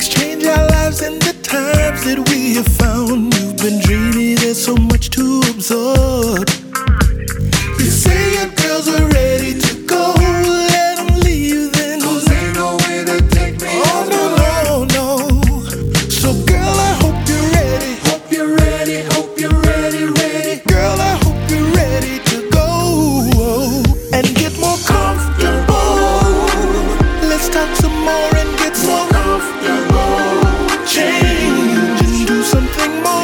exchange our lives and the times that we have found. You've been dreamy, there's so much to absorb. You say your girls are ready to go, let them leave then. 'Cause ain't no way to take me out. No, no, no. So girl, I hope you're ready. Hope you're ready, hope you're ready, ready. Girl, I hope you're ready to go and get more comfortable. Let's talk some more and get more comfortable. Change and do something more.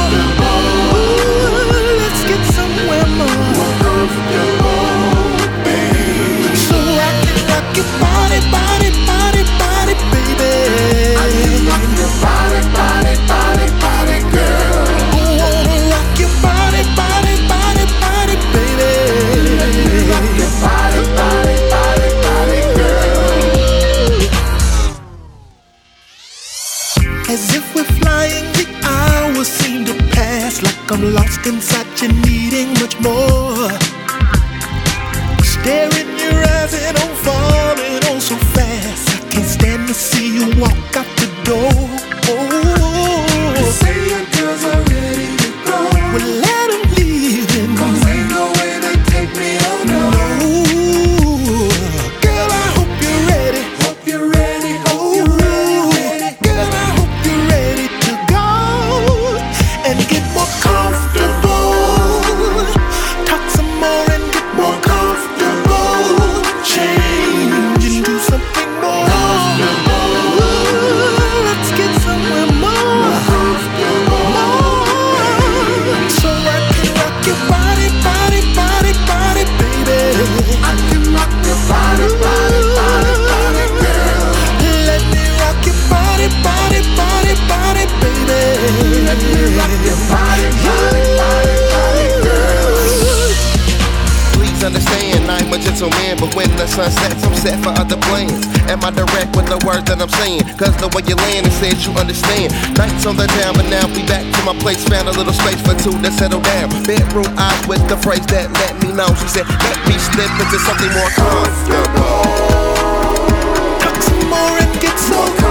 Let's get somewhere more comfortable, baby. So I can rock your body, body, body, body, baby. I can rock your body, body, body, body, girl. I wanna rock your body, body, body, body, baby. Let me rock your body, body, body, body, girl. As if we're flying, the hours seem to pass like I'm lost inside you, needing much more. Stare in your eyes and I'm falling on so fast. I can't stand to see you walk out the door. You say your girls are ready to go. Well, let them leave then. 'Cause ain't no way to take me out, no. Girl, I hope you're ready. Hope you're ready, hope you're ready. Girl, I hope you're ready to go and get more comfortable. Talk some more and get more comfortable. Change and do something more. Let's get somewhere more comfortable. So I can rock your body, body, body, body, baby. I can rock your body, body, body, body, girl. Let me rock your body, body, body, body, baby. Let me rock your body, body, body, body, girl. Please understand, I'm a gentleman, but when the sun sets, I'm set for other plans. Am I direct with the words that I'm saying? 'Cause the way you land, it says you understand. Nights on the town, but now we back to my place. Found a little space for two to settle down. Bedroom eyes with the phrase that let me know. She said, let me slip into something more comfortable. Talk some more and get so comfortable.